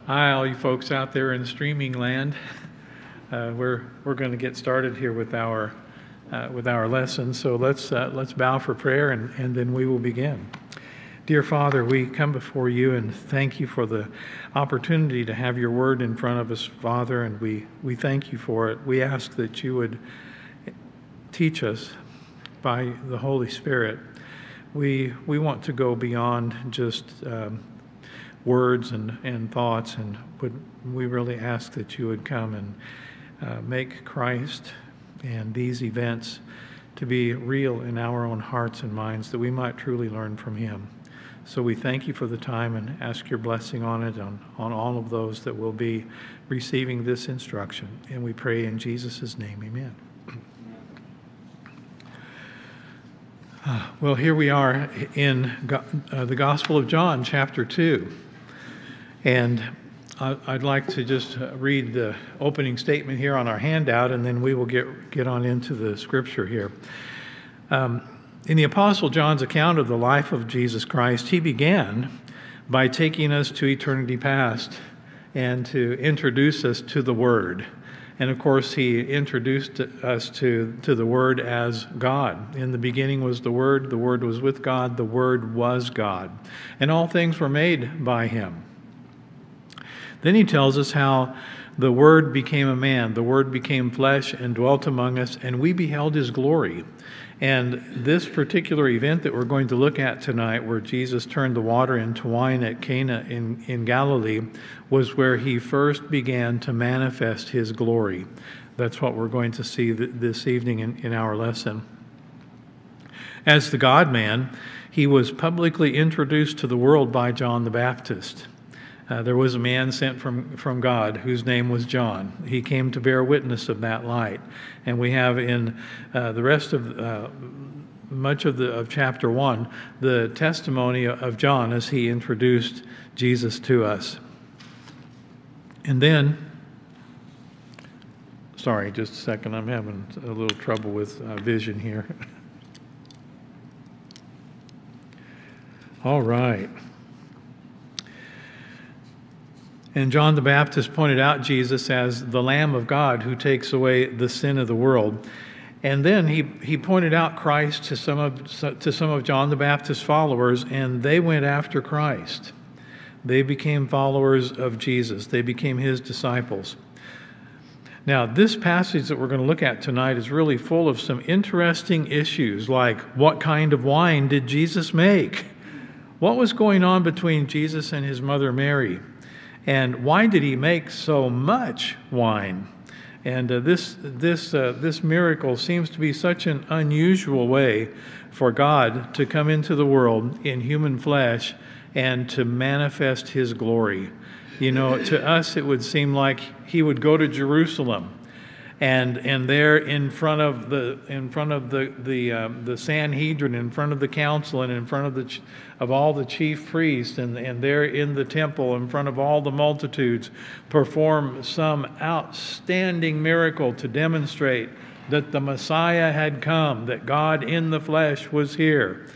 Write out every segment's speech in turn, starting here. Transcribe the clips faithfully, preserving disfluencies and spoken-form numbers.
Hi, all you folks out there in streaming land. Uh, we're we're going to get started here with our uh, with our lesson. So let's uh, let's bow for prayer, and, and then we will begin. Dear Father, we come before you and thank you for the opportunity to have your word in front of us, Father, and we, we thank you for it. We ask that you would teach us by the Holy Spirit. We we want to go beyond just um, words and, and thoughts, and would we really ask that you would come and uh, make Christ and these events to be real in our own hearts and minds, that we might truly learn from him. So we thank you for the time and ask your blessing on it, on, on all of those that will be receiving this instruction. And we pray in Jesus' name, amen. Well, here we are in uh, the Gospel of John, chapter two. And I'd like to just read the opening statement here on our handout, and then we will get, get on into the scripture here. Um, in the Apostle John's account of the life of Jesus Christ, he began by taking us to eternity past and to introduce us to the Word. And of course, he introduced us to, to the Word as God. In the beginning was the Word, the Word was with God, the Word was God. And all things were made by him. Then he tells us how the Word became a man, the Word became flesh and dwelt among us, and we beheld his glory. And this particular event that we're going to look at tonight, where Jesus turned the water into wine at Cana in, in Galilee, was where he first began to manifest his glory. That's what we're going to see th- this evening in, in our lesson. As the God-man, he was publicly introduced to the world by John the Baptist. Uh, there was a man sent from, from God whose name was John. He came to bear witness of that light. And we have in uh, the rest of uh, much of the of chapter one the testimony of John as he introduced Jesus to us. And then, sorry, just a second, I'm having a little trouble with uh, vision here. All right. And John the Baptist pointed out Jesus as the Lamb of God who takes away the sin of the world. And then he, he pointed out Christ to some of to some of John the Baptist's followers, and they went after Christ. They became followers of Jesus. They became his disciples. Now, this passage that we're going to look at tonight is really full of some interesting issues, like what kind of wine did Jesus make? What was going on between Jesus and his mother Mary? And why did he make so much wine? And uh, this this uh, this miracle seems to be such an unusual way for God to come into the world in human flesh and to manifest his glory. You know, to us it would seem like he would go to Jerusalem, and and there in front of the in front of the the um, the Sanhedrin, in front of the council, and in front of the of all the chief priests, and and there in the temple, in front of all the multitudes, perform some outstanding miracle to demonstrate that the Messiah had come, that God in the flesh was here.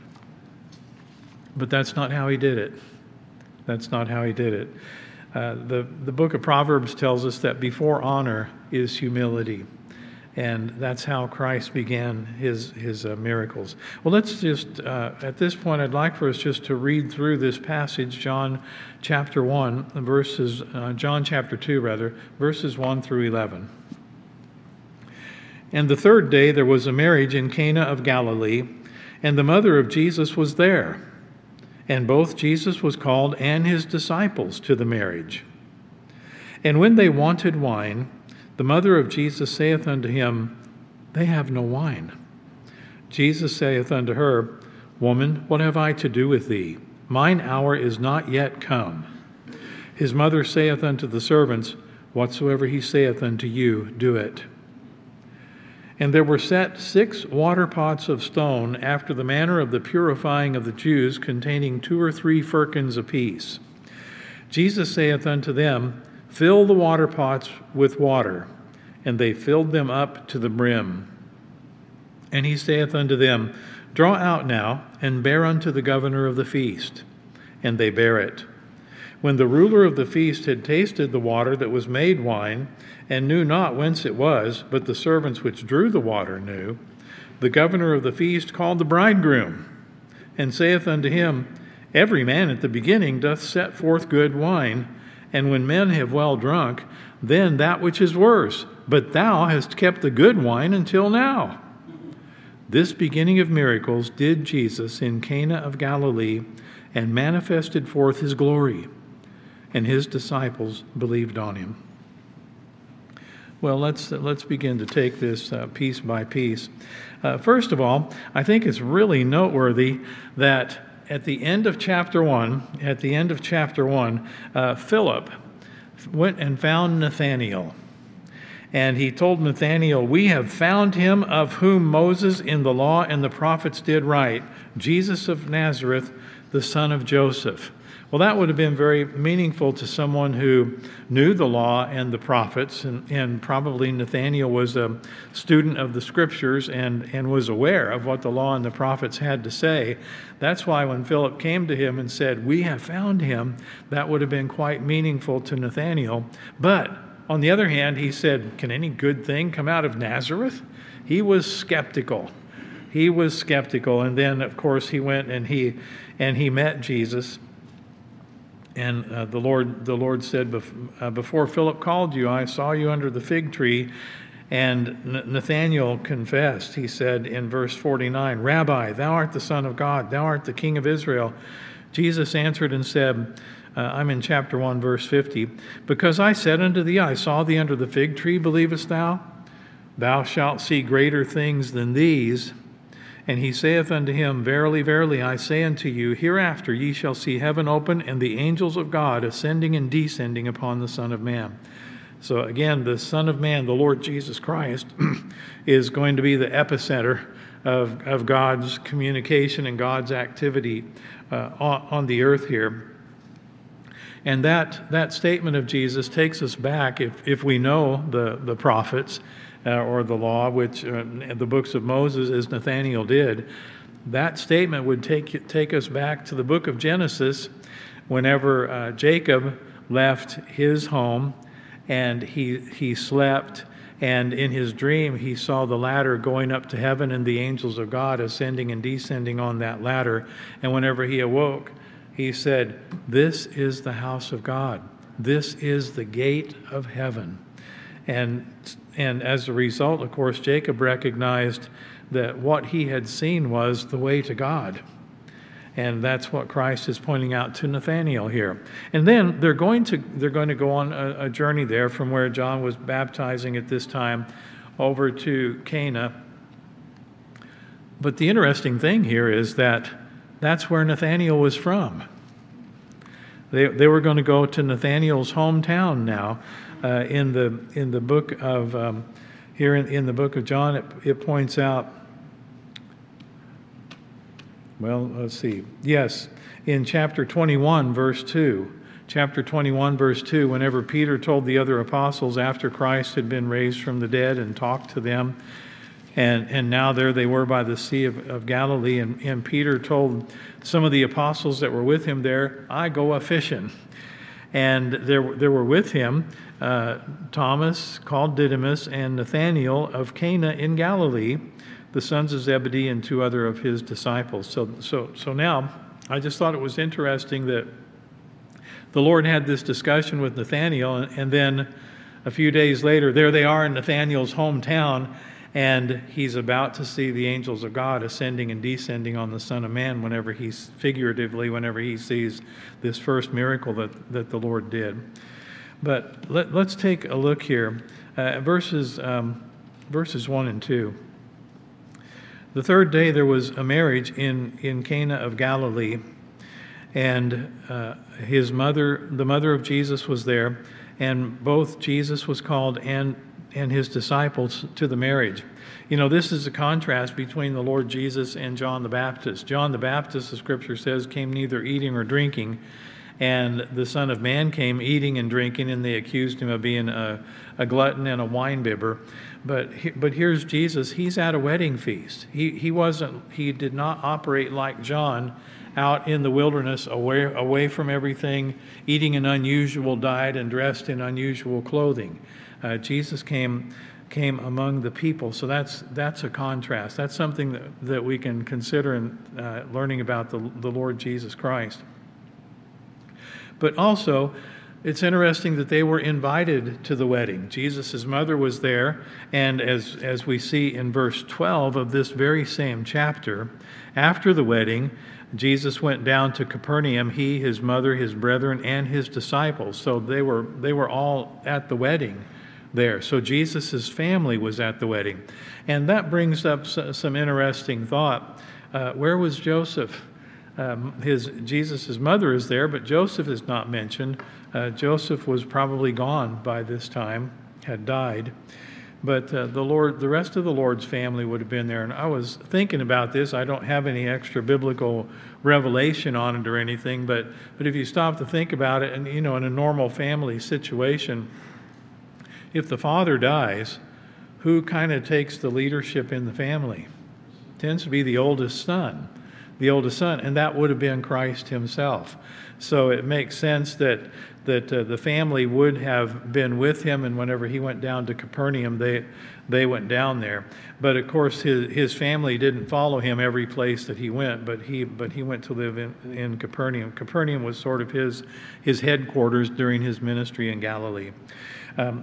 But that's not how he did it. That's not how he did it. Uh, the, the book of Proverbs tells us that before honor is humility. And that's how Christ began his, his uh, miracles. Well, let's just, uh, at this point, I'd like for us just to read through this passage, John chapter one, verses, uh, John chapter two, rather, verses one through eleven. And the third day there was a marriage in Cana of Galilee, and the mother of Jesus was there. And both Jesus was called and his disciples to the marriage. And when they wanted wine, the mother of Jesus saith unto him, They have no wine. Jesus saith unto her, Woman, what have I to do with thee? Mine hour is not yet come. His mother saith unto the servants, Whatsoever he saith unto you, do it. And there were set six water pots of stone, after the manner of the purifying of the Jews, containing two or three firkins apiece. Jesus saith unto them, Fill the water pots with water. And they filled them up to the brim. And he saith unto them, Draw out now, and bear unto the governor of the feast. And they bare it. When the ruler of the feast had tasted the water that was made wine, and knew not whence it was, but the servants which drew the water knew, the governor of the feast called the bridegroom, and saith unto him, Every man at the beginning doth set forth good wine, and when men have well drunk, then that which is worse. But thou hast kept the good wine until now. This beginning of miracles did Jesus in Cana of Galilee, and manifested forth his glory, and his disciples believed on him. Well, let's let's begin to take this uh, piece by piece. Uh, first of all, I think it's really noteworthy that at the end of chapter one, at the end of chapter one, uh, Philip went and found Nathanael. And he told Nathanael, We have found him of whom Moses in the law and the prophets did write, Jesus of Nazareth, the son of Joseph. Well, that would have been very meaningful to someone who knew the law and the prophets, and, and probably Nathanael was a student of the scriptures and, and was aware of what the law and the prophets had to say. That's why when Philip came to him and said, We have found him, that would have been quite meaningful to Nathanael. But on the other hand, he said, Can any good thing come out of Nazareth? He was skeptical. He was skeptical. And then, of course, he went and he and he met Jesus. And uh, the Lord the Lord said, bef- uh, Before Philip called you, I saw you under the fig tree. And N- Nathanael confessed. He said in verse forty-nine, Rabbi, thou art the Son of God. Thou art the King of Israel. Jesus answered and said, uh, I'm in chapter one, verse fifty, Because I said unto thee, I saw thee under the fig tree, believest thou? Thou shalt see greater things than these. And he saith unto him, Verily, verily, I say unto you, hereafter ye shall see heaven open, and the angels of God ascending and descending upon the Son of Man. So again, the Son of Man, the Lord Jesus Christ, is going to be the epicenter of, of God's communication and God's activity uh, on, on the earth here. And that, that statement of Jesus takes us back, if, if we know the, the prophets, Uh, or the law, which uh, the books of Moses, as Nathanael did, that statement would take take us back to the book of Genesis, whenever uh, Jacob left his home and he he slept, and in his dream he saw the ladder going up to heaven and the angels of God ascending and descending on that ladder. And whenever he awoke, he said, This is the house of God. This is the gate of heaven. And And as a result, of course, Jacob recognized that what he had seen was the way to God. And that's what Christ is pointing out to Nathanael here. And then they're going to they're going to go on a, a journey there from where John was baptizing at this time over to Cana. But the interesting thing here is that that's where Nathanael was from. They they were going to go to Nathanael's hometown now. Uh, in the in the book of um, here in, in the book of John, it, it points out. Well, let's see. Yes, in chapter twenty-one, verse two. Chapter twenty-one, verse two. Whenever Peter told the other apostles after Christ had been raised from the dead and talked to them, and and now there they were by the Sea of, of Galilee, and, and Peter told some of the apostles that were with him there, I go a fishing. And there, there were with him uh, Thomas, called Didymus, and Nathanael of Cana in Galilee, the sons of Zebedee, and two other of his disciples. So, so, so now, I just thought it was interesting that the Lord had this discussion with Nathanael, and, and then a few days later, there they are in Nathanael's hometown, and he's about to see the angels of God ascending and descending on the Son of Man whenever he's, figuratively, whenever he sees this first miracle that, that the Lord did. But let, let's take a look here. Uh, verses, um, verses one and two. The third day there was a marriage in, in Cana of Galilee, and uh, his mother, the mother of Jesus, was there, and both Jesus was called and and his disciples to the marriage. You know, this is a contrast between the Lord Jesus and John the Baptist. John the Baptist, the scripture says, came neither eating or drinking, And the Son of Man came eating and drinking, and they accused him of being a, a glutton and a winebibber. But he, but here's Jesus. He's at a wedding feast. He he wasn't. He did not operate like John, out in the wilderness, away away from everything, eating an unusual diet and dressed in unusual clothing. Uh, Jesus came came among the people. So that's that's a contrast. That's something that, that we can consider in uh, learning about the the Lord Jesus Christ. But also, it's interesting that they were invited to the wedding. Jesus' mother was there, and as, as we see in verse twelve of this very same chapter, after the wedding, Jesus went down to Capernaum, he, his mother, his brethren, and his disciples. So they were, they were all at the wedding there. So Jesus' family was at the wedding. And that brings up some interesting thought. Uh, where was Joseph? Um, his Jesus' mother is there, but Joseph is not mentioned. Uh, Joseph was probably gone by this time, had died. But uh, the Lord, the rest of the Lord's family would have been there. And I was thinking about this. I don't have any extra biblical revelation on it or anything, but but if you stop to think about it, and you know, in a normal family situation, if the father dies, who kind of takes the leadership in the family? It tends to be the oldest son. the oldest son, and that would have been Christ himself. So it makes sense that that uh, the family would have been with him, and whenever he went down to Capernaum, they they went down there. But of course, his his family didn't follow him every place that he went, but he but he went to live in, in Capernaum. Capernaum was sort of his his headquarters during his ministry in Galilee. Um,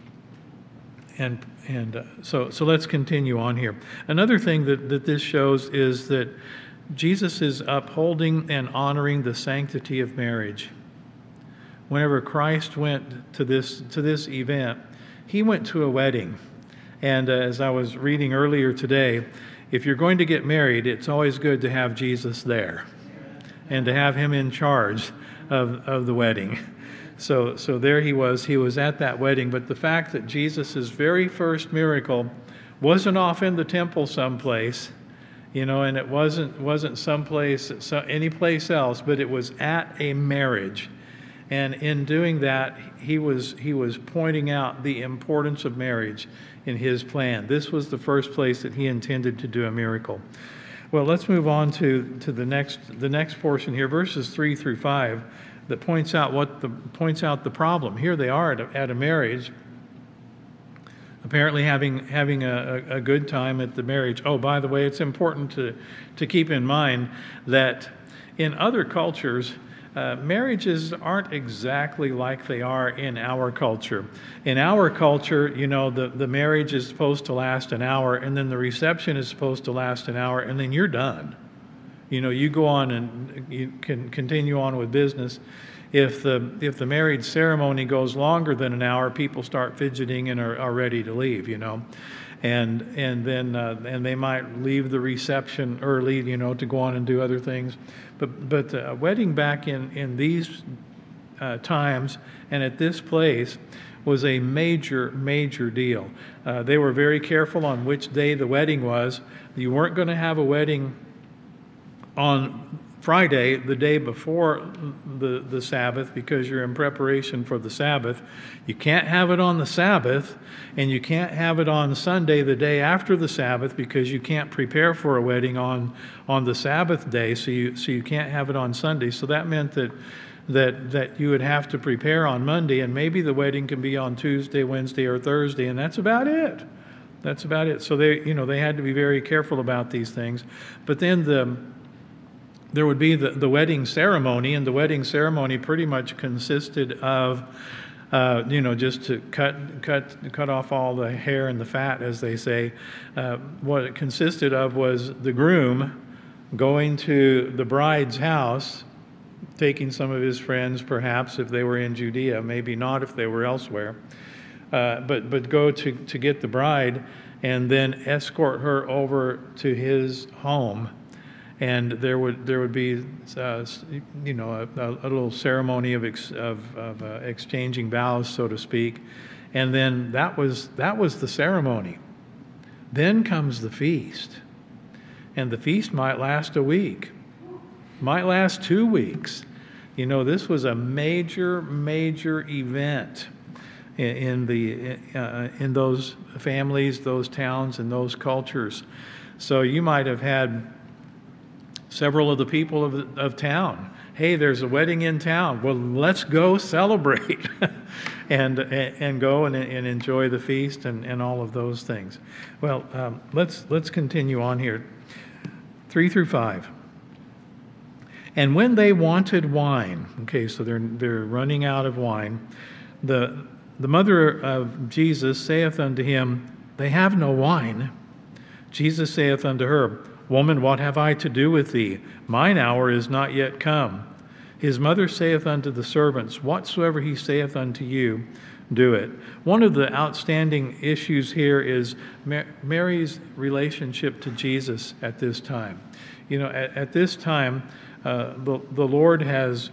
and and uh, so so let's continue on here. Another thing that, that this shows is that Jesus is upholding and honoring the sanctity of marriage. Whenever Christ went to this to this event, he went to a wedding. And uh, as I was reading earlier today, if you're going to get married, it's always good to have Jesus there and to have him in charge of, of the wedding. So, so there he was. He was at that wedding. But the fact that Jesus' very first miracle wasn't off in the temple someplace, you know, and it wasn't wasn't someplace, so any place else, but it was at a marriage. And in doing that, he was he was pointing out the importance of marriage in his plan. This was the first place that he intended to do a miracle. Well, let's move on to, to the next the next portion here, verses three through five, that points out what the points out the problem. Here they are at a, at a marriage, apparently having having a, a good time at the marriage. Oh, by the way, it's important to to keep in mind that in other cultures, Uh, marriages aren't exactly like they are in our culture. In our culture, you know, the, the marriage is supposed to last an hour, and then the reception is supposed to last an hour, and then you're done. You know, you go on and you can continue on with business. If the if the marriage ceremony goes longer than an hour, people start fidgeting and are, are ready to leave, you know. And and then uh, and they might leave the reception early, you know, to go on and do other things. But but a wedding back in in these uh, times and at this place was a major major deal. Uh, they were very careful on which day the wedding was. You weren't going to have a wedding on Friday, the day before the, the Sabbath, because you're in preparation for the Sabbath. You can't have it on the Sabbath, and you can't have it on Sunday, the day after the Sabbath, because you can't prepare for a wedding on, on the Sabbath day, so you so you can't have it on Sunday. So that meant that that that you would have to prepare on Monday, and maybe the wedding can be on Tuesday, Wednesday, or Thursday, and that's about it. That's about it. So they, you know, they had to be very careful about these things. But then the There would be the, the wedding ceremony, and the wedding ceremony pretty much consisted of, uh, you know, just to cut cut cut off all the hair and the fat, as they say. Uh, what it consisted of was the groom going to the bride's house, taking some of his friends, perhaps if they were in Judea, maybe not if they were elsewhere, uh, but but go to to get the bride, and then escort her over to his home. And there would there would be, uh, you know, a, a little ceremony of ex, of, of uh, exchanging vows, so to speak, and then that was that was the ceremony. Then comes the feast, and the feast might last a week, might last two weeks. You know, this was a major, major event in, in the uh, in those families, those towns, and those cultures. So you might have had several of the people of, of town. Hey, there's a wedding in town. Well, let's go celebrate and, and and go and, and enjoy the feast and, and all of those things. Well, um, let's let's continue on here. Three through five. And when they wanted wine, okay, so they're they're running out of wine, the the mother of Jesus saith unto him, They have no wine. Jesus saith unto her, Woman, what have I to do with thee? Mine hour is not yet come. His mother saith unto the servants, Whatsoever he saith unto you, do it. One of the outstanding issues here is Mary's relationship to Jesus at this time. You know, at, at this time, uh, the, the Lord has,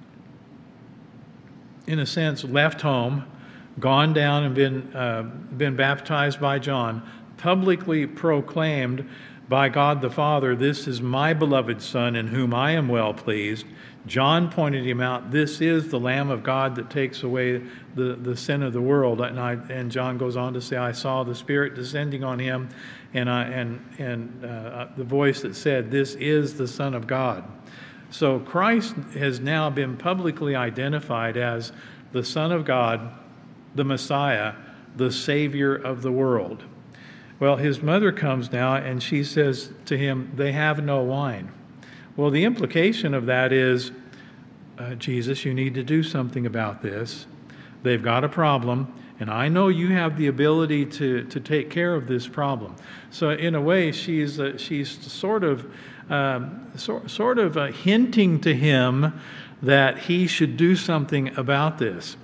in a sense, left home, gone down and been, uh, been baptized by John, publicly proclaimed by God the Father, This is my beloved Son in whom I am well pleased. John pointed him out, this is the Lamb of God that takes away the, the sin of the world. And, I, and John goes on to say, I saw the Spirit descending on him, and, I, and, and uh, the voice that said, This is the Son of God. So Christ has now been publicly identified as the Son of God, the Messiah, the Savior of the world. Well, his mother comes now and she says to him, They have no wine. Well, the implication of that is, uh, Jesus, you need to do something about this. They've got a problem, and I know you have the ability to, to take care of this problem. So in a way, she's uh, she's sort of um, so, sort of uh, hinting to him that he should do something about this.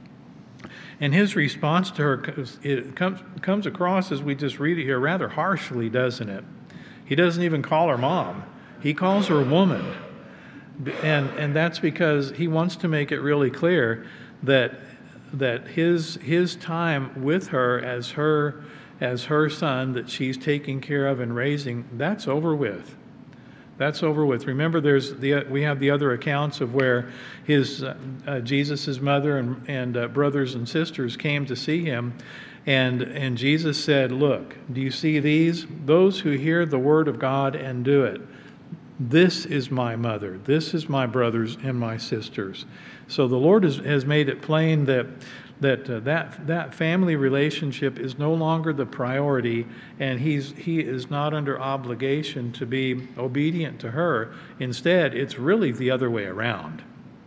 And his response to her, it comes, comes across, as we just read it here, rather harshly, doesn't it? He doesn't even call her mom. He calls her woman. And, and that's because he wants to make it really clear that, that his, his time with her as her, as her son that she's taking care of and raising, that's over with. That's over with. Remember, there's the we have the other accounts of where his uh, uh, Jesus' mother and, and uh, brothers and sisters came to see him, and and Jesus said, Look, do you see these? Those who hear the word of God and do it. This is my mother. This is my brothers and my sisters. So the Lord has, has made it plain that that uh, that that family relationship is no longer the priority, and he's he is not under obligation to be obedient to her. Instead, it's really the other way around.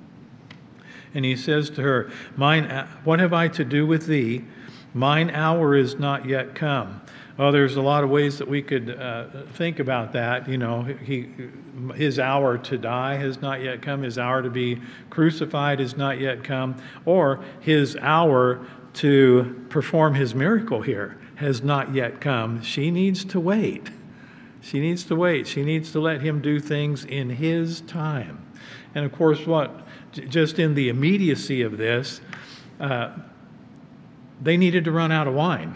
And he says to her, "Mine, what have I to do with thee? Mine hour is not yet come." Well, there's a lot of ways that we could uh, think about that. You know, he, his hour to die has not yet come. His hour to be crucified has not yet come. Or his hour to perform his miracle here has not yet come. She needs to wait. She needs to wait. She needs to let him do things in his time. And of course, what? Just in the immediacy of this, uh, they needed to run out of wine.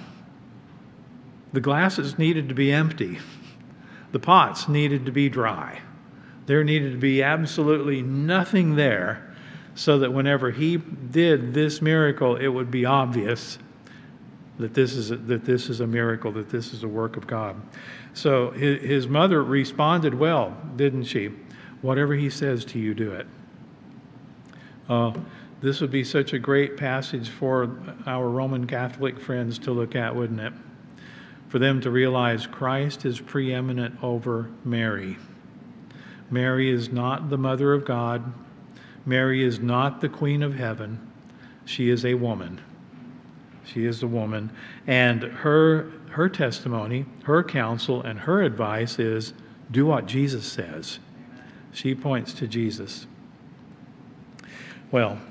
The glasses needed to be empty. The pots needed to be dry. There needed to be absolutely nothing there so that whenever he did this miracle, it would be obvious that this is a, that this is a miracle, that this is a work of God. So his, his mother responded well, didn't she? Whatever he says to you, do it. Uh, this would be such a great passage for our Roman Catholic friends to look at, wouldn't it? For them to realize Christ is preeminent over Mary. Mary is not the mother of God. Mary is not the queen of heaven. She is a woman. She is a woman. And her, her testimony, her counsel, and her advice is do what Jesus says. She points to Jesus. Well,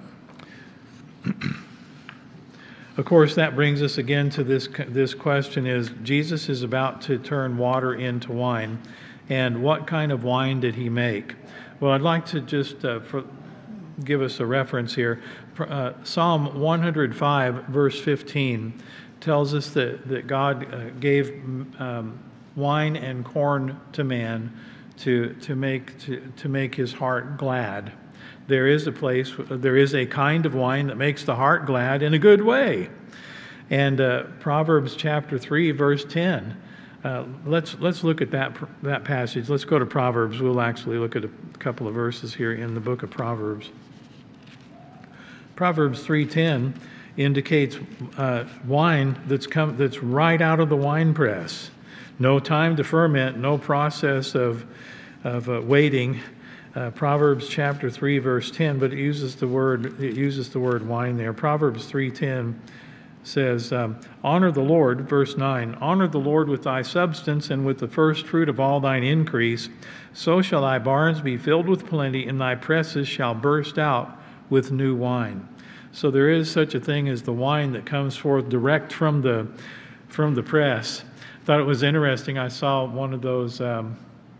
of course, that brings us again to this this question is, Jesus is about to turn water into wine, and what kind of wine did he make? Well, I'd like to just uh, for, give us a reference here. Uh, Psalm one oh five, verse fifteen, tells us that, that God uh, gave um, wine and corn to man to, to, make, to, to make his heart glad. There is a place, there is a kind of wine that makes the heart glad in a good way. And uh, Proverbs chapter three, verse ten. Uh, let's let's look at that that passage. Let's go to Proverbs. We'll actually look at a couple of verses here in the book of Proverbs. Proverbs three ten indicates uh, wine that's come that's right out of the wine press. No time to ferment, no process of of uh, waiting. Uh, Proverbs chapter three, verse ten, but it uses the word it uses the word wine there. Proverbs three ten says, um, honor the Lord, verse nine, honor the Lord with thy substance and with the first fruit of all thine increase. So shall thy barns be filled with plenty, and thy presses shall burst out with new wine. So there is such a thing as the wine that comes forth direct from the from the press. I thought it was interesting. I saw one of those, um,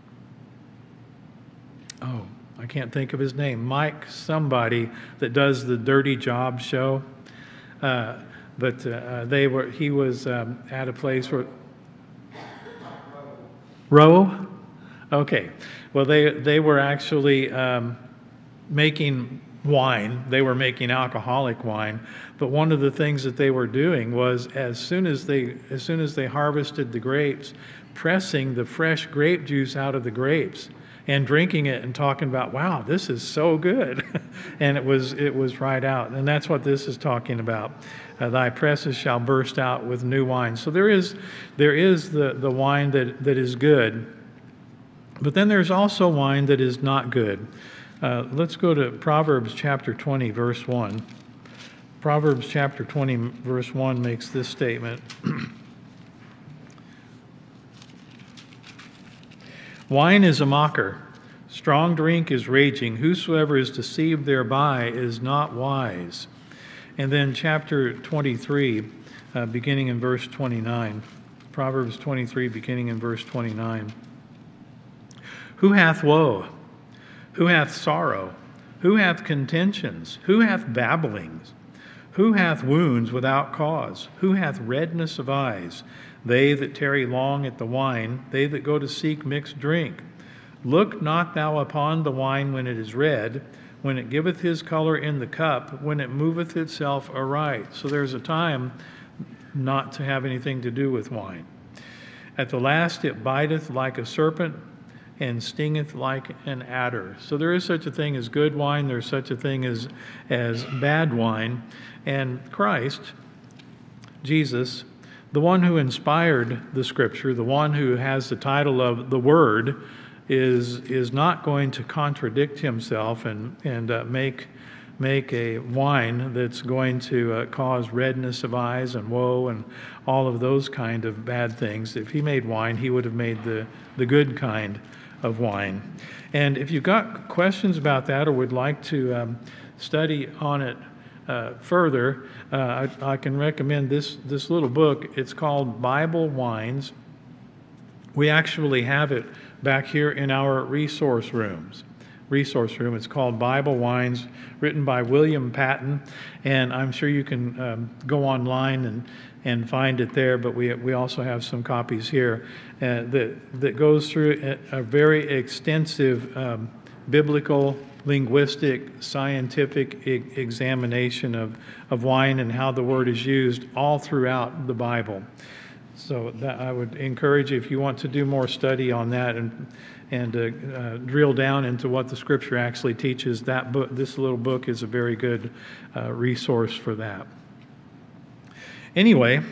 oh, I can't think of his name, Mike somebody that does the Dirty Job show. Uh, But uh, they were. He was um, at a place where. Row? Okay. Well, they they were actually um, making wine. They were making alcoholic wine. But one of the things that they were doing was, as soon as they as soon as they harvested the grapes, pressing the fresh grape juice out of the grapes and drinking it and talking about, wow, this is so good. And it was it was right out. And that's what this is talking about. Uh, thy presses shall burst out with new wine. So there is there is the, the wine that, that is good. But then there's also wine that is not good. Uh, let's go to Proverbs chapter twenty, verse one. Proverbs chapter twenty, verse one makes this statement. Wine is a mocker. Strong drink is raging. Whosoever is deceived thereby is not wise. And then chapter twenty-three, uh, beginning in verse twenty-nine. Proverbs twenty-three, beginning in verse twenty-nine. Who hath woe? Who hath sorrow? Who hath contentions? Who hath babblings? Who hath wounds without cause? Who hath redness of eyes? They that tarry long at the wine, they that go to seek mixed drink. Look not thou upon the wine when it is red, when it giveth his color in the cup, when it moveth itself aright. So there's a time not to have anything to do with wine. At the last it biteth like a serpent, and stingeth like an adder. So there is such a thing as good wine, there's such a thing as, as bad wine. And Christ, Jesus, the one who inspired the Scripture, the one who has the title of the Word, is is not going to contradict himself and and uh, make make a wine that's going to uh, cause redness of eyes and woe and all of those kind of bad things. If he made wine, he would have made the the good kind of wine. And if you've got questions about that or would like to um, study on it uh, further, uh, I, I can recommend this this little book. It's called Bible Wines. We actually have it back here in our resource rooms. Resource room. It's called Bible Wines, written by William Patton, and I'm sure you can um, go online and and find it there. But we we also have some copies here uh, that that goes through a, a very extensive um, biblical, linguistic, scientific e- examination of of wine and how the word is used all throughout the Bible. So that I would encourage you, if you want to do more study on that and and uh, uh, drill down into what the Scripture actually teaches, that book, this little book is a very good uh, resource for that. Anyway,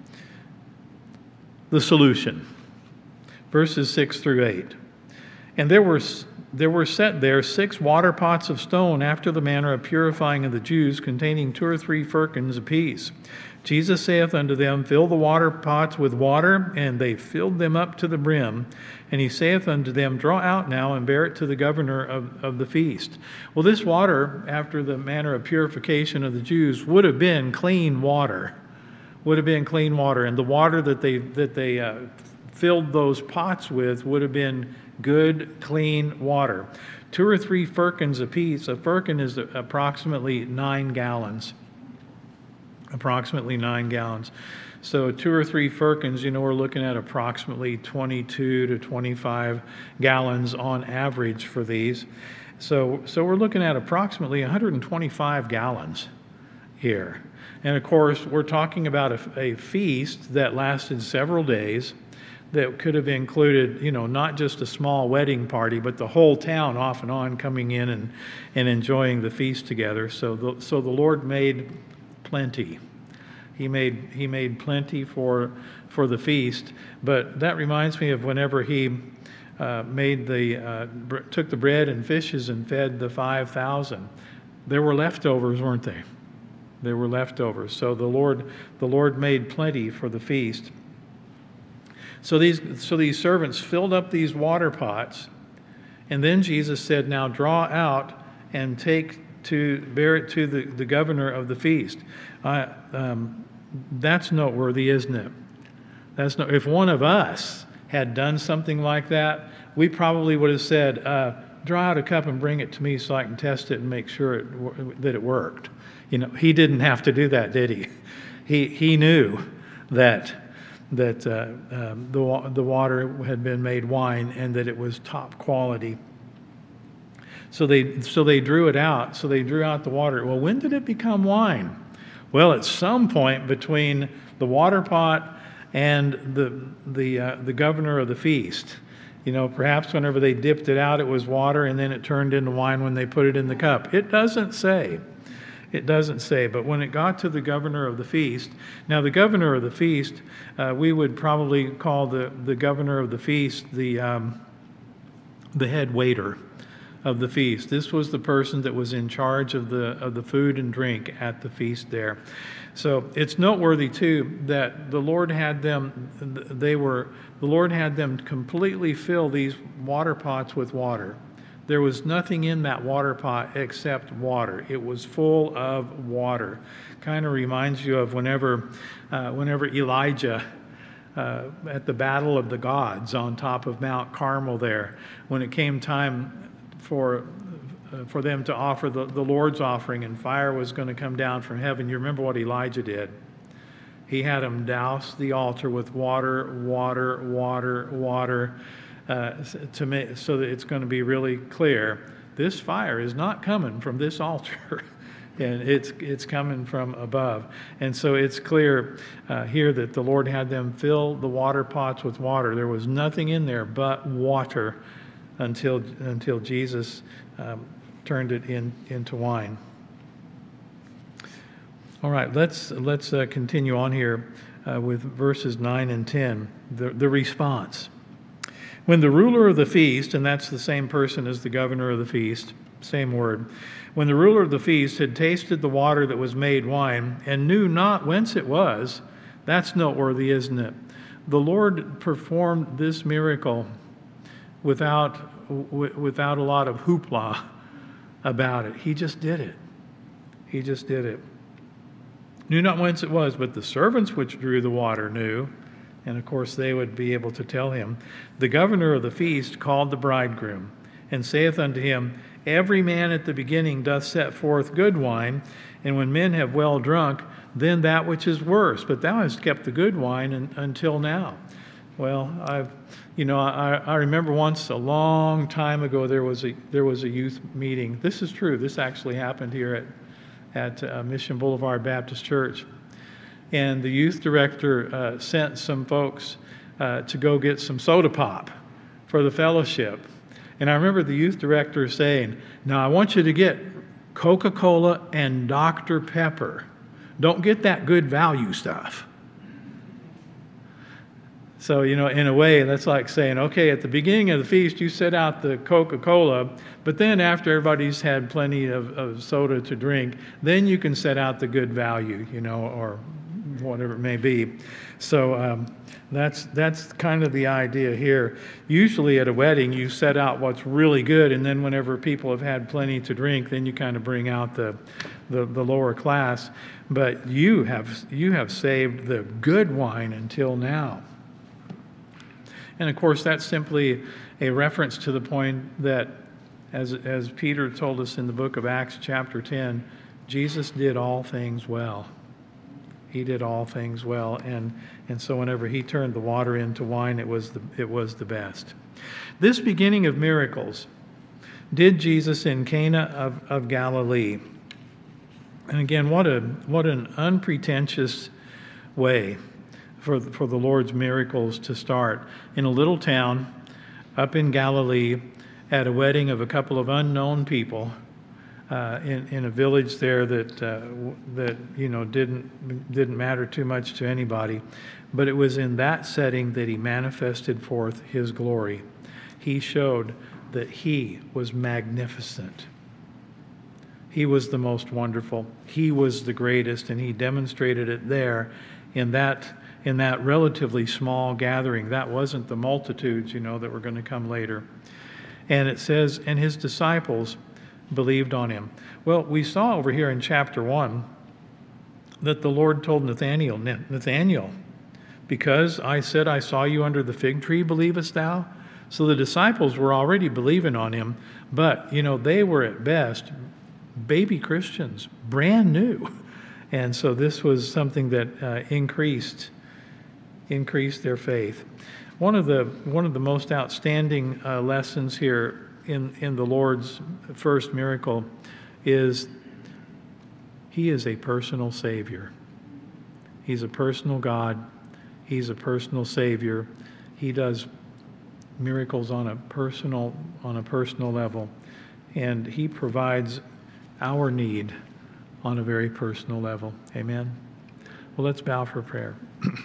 the solution, verses six through eight. And there were there were set there six water pots of stone after the manner of purifying of the Jews, containing two or three firkins apiece. Jesus saith unto them, fill the water pots with water, and they filled them up to the brim. And he saith unto them, draw out now and bear it to the governor of, of the feast. Well, this water, after the manner of purification of the Jews, would have been clean water. Would have been clean water. And the water that they that they uh, filled those pots with would have been good, clean water. Two or three firkins apiece. A firkin is approximately nine gallons. approximately nine gallons. So two or three firkins, you know, we're looking at approximately twenty-two to twenty-five gallons on average for these. So, so we're looking at approximately one hundred twenty-five gallons here. And of course, we're talking about a, a feast that lasted several days, that could have included, you know, not just a small wedding party, but the whole town off and on coming in and, and enjoying the feast together. So the, so the Lord made plenty. He made he made plenty for for the feast. But that reminds me of whenever he uh, made the uh, br- took the bread and fishes and fed the five thousand. There were leftovers, weren't they? There were leftovers. So the Lord the Lord made plenty for the feast. So these so these servants filled up these water pots, and then Jesus said, "Now draw out and take to bear it to the, the governor of the feast." Uh, um, that's noteworthy, isn't it? That's no, if one of us had done something like that, we probably would have said, uh, "Draw out a cup and bring it to me so I can test it and make sure it, that it worked." You know, he didn't have to do that, did he? He he knew that that uh, um, the the water had been made wine and that it was top quality. So they so they drew it out. So they drew out the water. Well, when did it become wine? Well, at some point between the water pot and the the uh, the governor of the feast. You know, perhaps whenever they dipped it out, it was water, and then it turned into wine when they put it in the cup. It doesn't say. It doesn't say. But when it got to the governor of the feast, now the governor of the feast, uh, we would probably call the, the governor of the feast the um, the head waiter of the feast. This was the person that was in charge of the of the food and drink at the feast there. So it's noteworthy too that the Lord had them. They were the Lord had them completely fill these water pots with water. There was nothing in that water pot except water. It was full of water. Kind of reminds you of whenever, uh, whenever Elijah, uh, at the battle of the gods on top of Mount Carmel there, when it came time for uh, for them to offer the, the Lord's offering and fire was going to come down from heaven. You remember what Elijah did? He had them douse the altar with water, water, water, water, Uh, to make, so that it's going to be really clear, this fire is not coming from this altar, and it's it's coming from above. And so it's clear uh, here that the Lord had them fill the water pots with water. There was nothing in there but water until until Jesus um, turned it in into wine. All right, let's let's uh, continue on here uh, with verses nine and ten. The the response. When the ruler of the feast, and that's the same person as the governor of the feast, same word, when the ruler of the feast had tasted the water that was made wine and knew not whence it was, that's noteworthy, isn't it? The Lord performed this miracle without, w- without a lot of hoopla about it. He just did it. He just did it. Knew not whence it was, but the servants which drew the water knew. And of course they would be able to tell him. The governor of the feast called the bridegroom, and saith unto him, Every man at the beginning doth set forth good wine, and when men have well drunk, then that which is worse. But thou hast kept the good wine in, until now. Well, I've, you know, I, I remember once a long time ago there was a there was a youth meeting. This is true. This actually happened here at at uh, Mission Boulevard Baptist Church. And the youth director uh, sent some folks uh, to go get some soda pop for the fellowship. And I remember the youth director saying, now I want you to get Coca-Cola and Doctor Pepper. Don't get that good value stuff. So, you know, in a way, that's like saying, okay, at the beginning of the feast, you set out the Coca-Cola, but then after everybody's had plenty of, of soda to drink, then you can set out the good value, you know, or whatever it may be. So um, that's that's kind of the idea here. Usually at a wedding, you set out what's really good, and then whenever people have had plenty to drink, then you kind of bring out the the, the lower class. But you have you have saved the good wine until now. And of course, that's simply a reference to the point that, as as Peter told us in the book of Acts chapter ten, Jesus did all things well. He did all things well, and and so whenever he turned the water into wine, it was the it was the best. This beginning of miracles did Jesus in Cana of, of Galilee. And again, what a what an unpretentious way for for the Lord's miracles to start in a little town up in Galilee at a wedding of a couple of unknown people uh, in in a village there that uh, that you know didn't didn't matter too much to anybody, but it was in that setting that he manifested forth his glory. He showed that he was magnificent. He was the most wonderful. He was the greatest, and he demonstrated it there in that in that relatively small gathering. That wasn't the multitudes, you know, that were going to come later. And it says, and his disciples believed on him. Well, we saw over here in chapter one that the Lord told Nathanael, Nathanael, because I said I saw you under the fig tree, believest thou? So the disciples were already believing on him, but, you know, they were at best baby Christians, brand new. And so this was something that uh, increased increased their faith. One of the one of the most outstanding uh, lessons here in, in the Lord's first miracle is he is a personal Savior. He's a personal God. He's a personal Savior. He does miracles on a personal on a personal level, and he provides our need on a very personal level. Amen. Well, let's bow for prayer.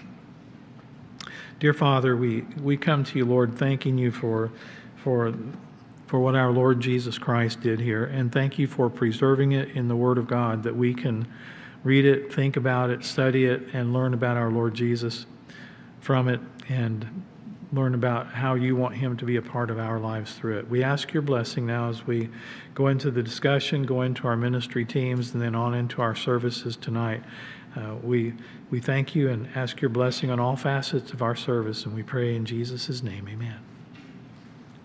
Dear Father, we, we come to you, Lord, thanking you for for for what our Lord Jesus Christ did here, and thank you for preserving it in the Word of God, that we can read it, think about it, study it, and learn about our Lord Jesus from it, and learn about how you want him to be a part of our lives through it. We ask your blessing now as we go into the discussion, go into our ministry teams, and then on into our services tonight. Uh, we we thank you and ask your blessing on all facets of our service, and we pray in Jesus' name, amen.